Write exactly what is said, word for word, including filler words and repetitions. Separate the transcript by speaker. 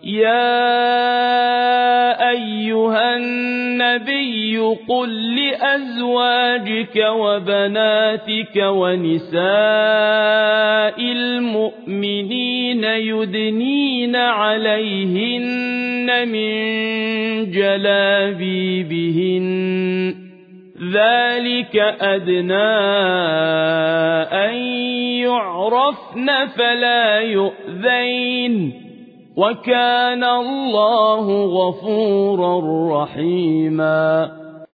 Speaker 1: يا أيها النبي قل لأزواجك وبناتك ونساء المؤمنين يدنين عليهن من جلابيبهن ذلك أدنى أن يعرفن فلا يؤذين وكان الله غفورا رحيما